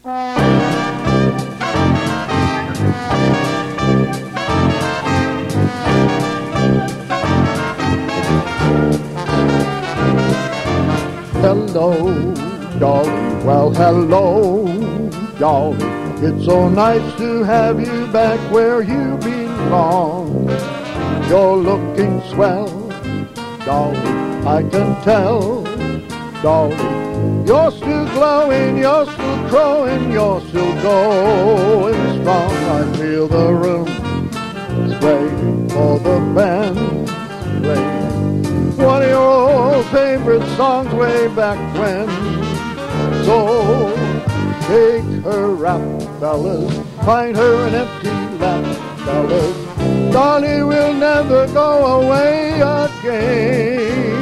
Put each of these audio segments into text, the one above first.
Hello, Dolly, well, hello, Dolly. It's so nice to have you back where you belong. You're looking swell, Dolly, I can tell, Dolly. You're still glowing, you're still growing, you're still going strong. I feel the room sway for the band play one of your old favorite songs way back when. So take her out, fellas, find her an empty lap, fellas. Dolly will never go away again.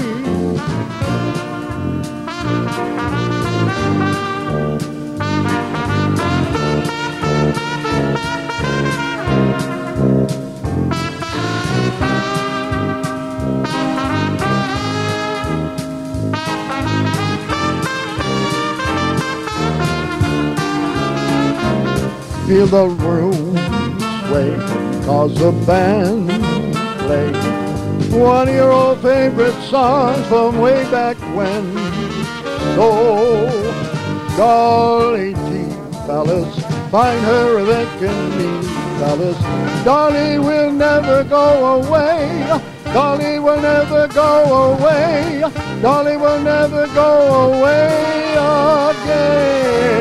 Feel the room sway, cause the band play one of your old favorite songs from way back when. So, Dolly T, fellas, find her a lickin' me, fellas. Dolly will never go away. Dolly will never go away. Dolly will never go away again.